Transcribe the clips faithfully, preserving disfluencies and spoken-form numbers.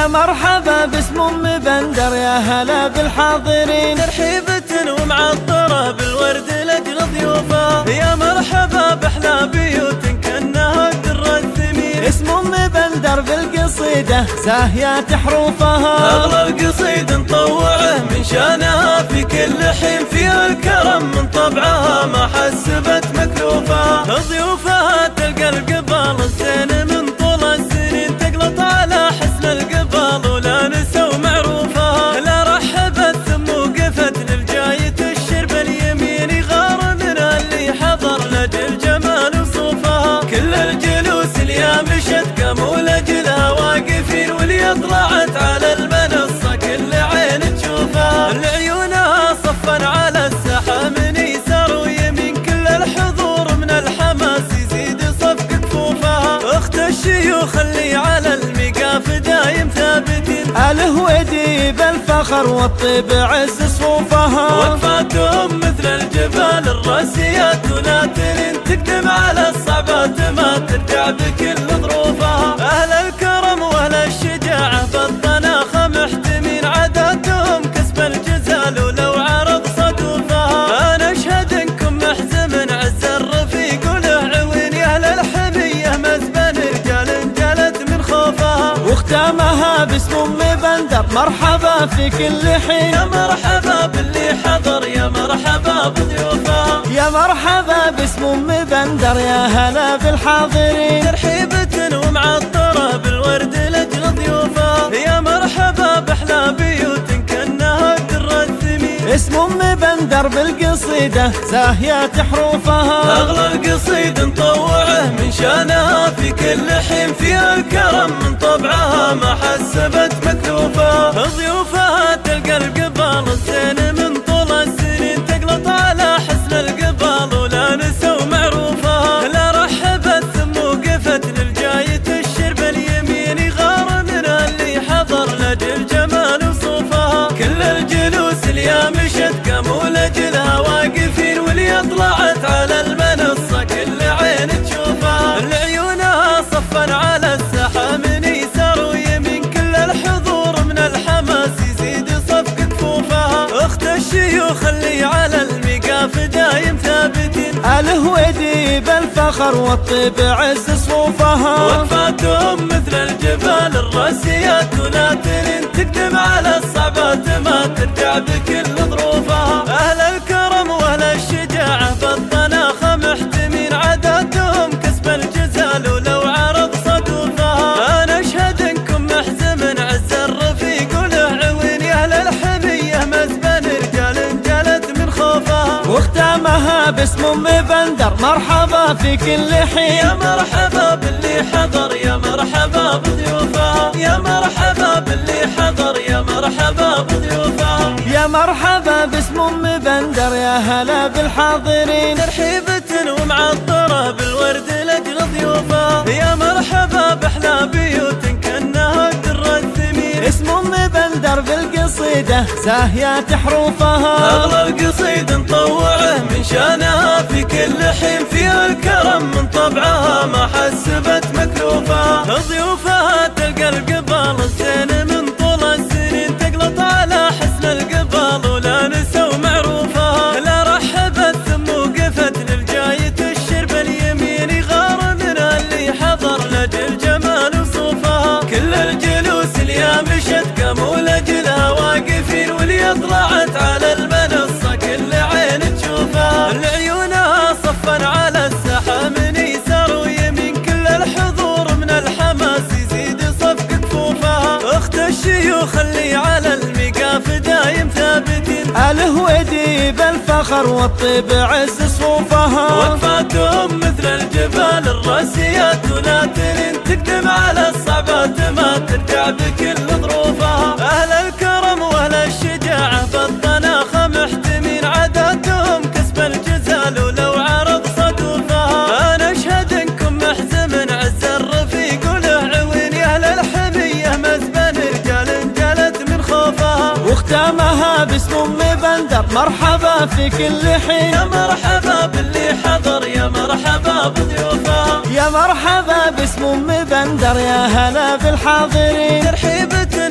مرحبا باسم ام بندر، يا هلا بالحاضرين. ترحيبة ومعطرة بالورد لاجل ضيوفها، يا مرحبا باحلى بيوت كانها الدر الثمين. اسم ام بندر بالقصيدة ساهيات حروفها، اغلى القصيد نطوعه من شانها في كل حين، فيها الكرم من طبعها ما حسبت مكلوفها. ضيوفها تلقى القبال الزين من طول السنين، تقلط على حسن القبال ولا نسوا معروفها. لا رحبت ثم وقفت للجاي تشرب اليمين، يغار منها اللي حضر لاجل جمال وصوفها. كل الجلوس اليا مشت قاموا لاجلها واقفين، واللي طلعت على المنصة كل عين تشوفها. لعيونها صفا على الساحة من يسار ويمين، كل الحضور من الحماس يزيد صفق كفوفها. اخت الشيوخ اللي على الميقاف دايم ثابتين، الهويدي بالفخر والطيب عز صفوفها. وقفاتهم مثل الجبال الراسيات وناترين، تقدم على الصعبات ما ترجع بكل ظروفها. اهل الكرم واهل الشجاعة بالطناخة محتمين، عاداتهم كسب الجزال ولو عرض صدوفها. انا اشهد انكم محزم عز الرفيق وله عوين، يا اهل الحمية مزبن رجال جلت من خوفها. واختامها باسم ام بندر مرحبا في كل حين، يا مرحبا باللي حضر، يا مرحبا بضيوفها. يا مرحبا باسم ام بندر، يا هلا بالحاضرين. ترحيبة ومعطرة بالورد لاجل ضيوفها، يا مرحبا باحلى بيوت كانها الدر الثمين. اسم ام بندر بالقصيدة ساهيات حروفها، اغلى القصيد نطوعه من شانها في كل حين، فيها الكرم من طبعها ما حسبت مكلوفها. ضيوفها تلقى القبال الزين من طول السنين، تقلط على حسن القبال ولا نسوا معروفها. لا رحبت ثم وقفت للجاي تشرب اليمين، يغار منها اللي حضر لاجل جمال وصوفها. كل الجلوس اليا مشت قاموا لاجلها واقفين، واللي طلعت على المنصة كل عين تشوفها. لعيونها صفا على الساحة من يسار ويمين، كل الحضور من الحماس يزيد صفق كفوفها. اخت الشيوخ اللي على الميقاف دايم ثابتين، الهويدي بالفخر والطيب عز صفوفها. وقفاتهم مثل الجبال الراسيات وناترين، تقدم على الصعبات ما ترجع بكل ظروفها. اهل الكرم واهل الشجاعة بالطناخة محتمين، عاداتهم كسب الجزال ولو عرض صدوفها. انا اشهد انكم محزم عز الرفيق وله عوين، يا اهل الحمية مزبن رجال جلت من خوفها. واختامها باسم ام بندر مرحبا في كل حين، يا مرحبا باللي حضر، يا مرحبا بضيوفها. يا مرحبا باللي حضر، يا مرحبا بضيوفها. يا مرحبا باسم ام بندر، يا هلا بالحاضرين. ترحيبة ومعطرة بالورد لاجل ضيوفها، يا مرحبا باحلى بيوت كانها الدر الثمين. اسم ام بندر بالقصيدة ساهيات حروفها، اغلى القصيد نطوعه من شانها في كل حين، فيها الكرم من طبعها ما حسبت مكلوفها. ضيوفها تلقى القبال الزين من طول السنين، تقلط على حسن القبال ولا نسوا معروفها. لا رحبت ثم وقفت للجاي تشرب اليمين، يغار منها اللي حضر لاجل جمال وصوفها. كل الجلوس اليا مشت قاموا لاجلها واقفين، واللي طلعت على المنصة كل عين تشوفها. لعيونها صفا على الساحة من يسار ويمين، كل الحضور من الحماس يزيد صفق كفوفها. اخت الشيوخ اللي على الميقاف دايم ثابتين، الهويدي بالفخر والطيب عز صفوفها. وقفاتهم مثل الجبال الراسيات وناترين، تقدم على الصعبات ما ترجع بكل ظروفها. اهل الكرم واهل الشجاعة بالطناخة محتمين، عاداتهم كسب الجزال ولو عرض صدوفها. انا اشهد انكم محزم عز الرفيق وله عوين، يا اهل الحمية مزبن رجال جلت من خوفها. واختامها باسم ام بندر مرحبا في كل حين، يا مرحبا باللي حضر، يا مرحبا بضيوفها. يا مرحبا باسم ام بندر، يا هلا بالحاضرين. ترحيبة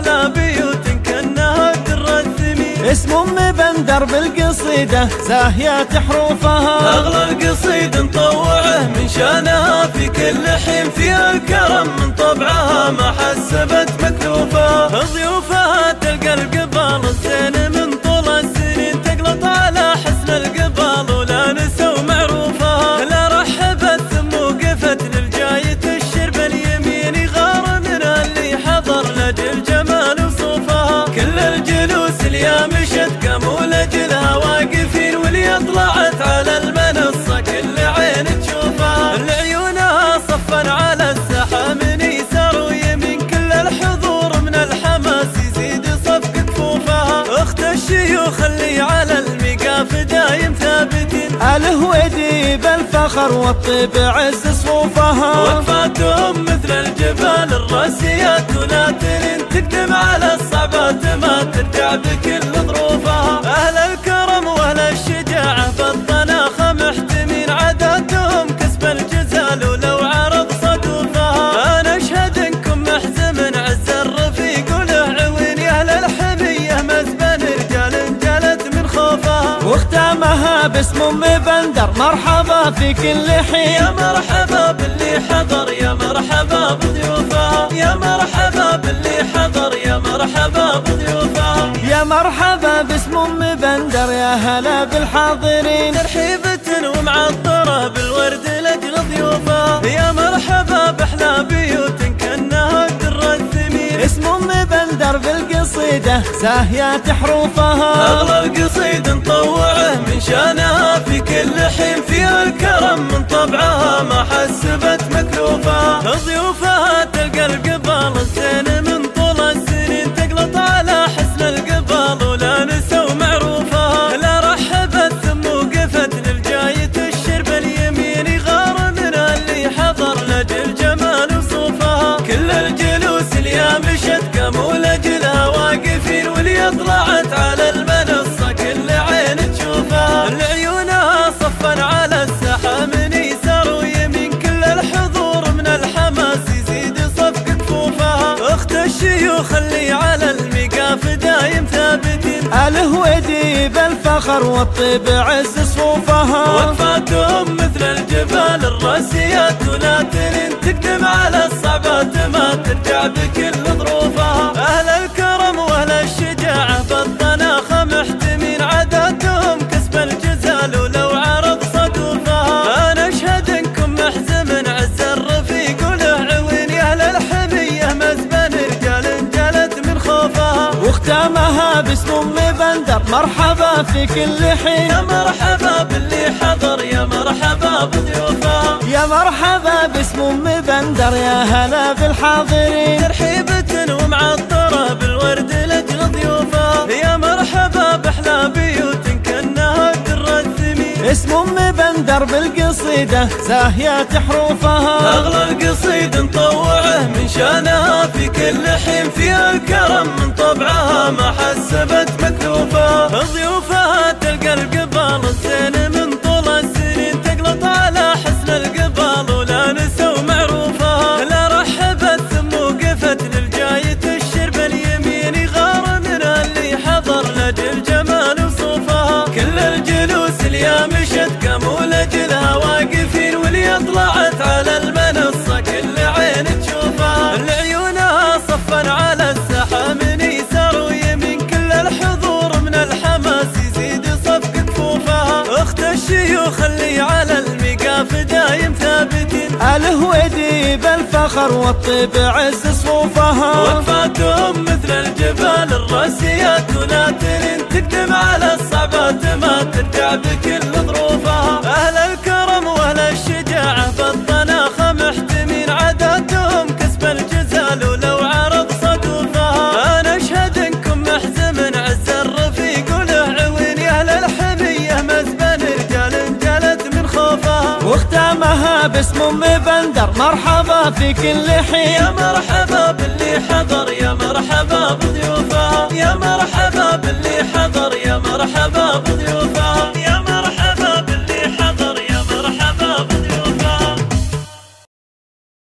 أحلى بيوت كأنها الدر الثمين. اسم أم بندر بالقصيدة زاهية حروفها، أغلى القصيد مطوعه من شانها في كل حين، فيها الكرم من طبعها ما حسبت مكلوفة. ضيوفها تلقى القبال الزين من طول السنين، تقلط على حسن القبال ولا نسوا معروفها. لا رحبت ثم وقفت للجاي تشرب اليمين، يغار منها اللي حضر لجل جمال وصوفها. كل الجلوس اليا مشت قاموا لجلها واقفين، واللي طلعت على المنصة كل عين تشوفها. العيونها صفا على الساحة من يسار ويمين، كل الحضور من الحماس يزيد صفق كفوفها. اخت الشيوخ اللي على الميقاف دايم ثابتين، الهويدي بالفخر والطيب عز صفوفها. وقفاتهم مثل الجبال الراسيات وناتلين، تقدم على الصعبات ما ترجع بكل ظروفها. اهل الكرم واهل الشجاعة بالطناخة محتمين، عاداتهم كسب الجزال ولو عرض صدوفها. انا اشهد انكم محزم عز الرفيق وله عوين، يا اهل الحمية مزبن رجال جلت من خوفها. واختامها باسم أم بندر مرحبا في كل حين، يا مرحبا باللي حضر يا مرحبا بضيوفها. يا مرحبا باللي حضر يا مرحبا بضيوفها. يا مرحبا باسم أم بندر يا هلا بالحاضرين، ترحيبة ومعطرة بالورد لأجل ضيوفها. يا مرحبا بأحلى بيوت كأنها الدر الثمين، اسم أم بندر بالقصيدة زاهية حروفها. أغلى القصيد مطوعه من شانها في كل حين، فيها الكرم من طبعها ما حسبت مكلوفة. ضيوفها تلقى القبال الزين من طول السنين، تقلط على حسن القبال ولا نسوا معروفها. لا رحبت ثم وقفت للجاي تشرب اليمين، يغار منها اللي حضر لجل جمال وصوفها. كل الجلوس اليا مشت قاموا لجلها واقفين، واللي طلعت على المنصة كل عين تشوفها. العيونها صفا على الساحة من يسار ويمين، كل الحضور من الحماس يزيد صفق كفوفها. اخت الشيوخ اللي على الميقاف دايم ثابتين، الهويدي بالفخر والطيب عز صفوفها. وقفاتهم مثل الجبال الراسيات وناتلين، تقدم على الصعبات ما ترجع بكل ظروفها. اهل الكرم واهل الشجاعة بالطناخة محتمين، عاداتهم كسب الجزال ولو عرض صدوفها. انا اشهد انكم محزم عز الرفيق وله عوين، يا اهل الحمية مزبن رجال جلت من خوفها. واختامها باسم أم بندر مرحبا في كل حين، يا مرحبا باللي حضر يا مرحبا بضيوفها. يا مرحبا باسم أم بندر يا هلا بالحاضرين، ترحيبة ومعطرة بالورد لأجل ضيوفها. يا مرحبا بأحلى بيوت كأنها الدر الثمين، اسم أم بندر بالقصيدة زاهية حروفها. أغلى القصيد مطوعه من شانها في كل حين، فيها الكرم من طبعها ما حسبت مكلوفة. ضيوفها تلقى القبال الزين من طول السنين، تقلط على حسن القبال ولا نسوا معروفها. لا رحبت ثم وقفت للجاي تشرب اليمين، يغار منها اللي حضر لجل جمال وصوفها. كل الجلوس اليا مشت قاموا لجلها واقفين، واللي طلعت على المنصة كل عين تشوفها. العيونها صفا على الساحة من يسار ويمين، كل الحضور من الحماس يزيد صفق كفوفها. اخت الشيوخ اللي على الميقاف دايم ثابتين، الهويدي بالفخر والطيب عز صفوفها. وقفاتهم مثل الجبال الراسيات وناتلين، تقدم على الصعبات ما ترجع بكل ظروفها. اهل الكرم واهل الشجاعة بالطناخة محتمين، عاداتهم كسب الجزال ولو عرض صدوفها. انا اشهد انكم محزم عز الرفيق وله عوين، يا اهل الحمية مزبن رجال جلت من خوفها. واختامها باسم أم بندر مرحبا في كل حين، يا مرحبا باللي حضر يا مرحبا بضيوفها. يا مرحبا باللي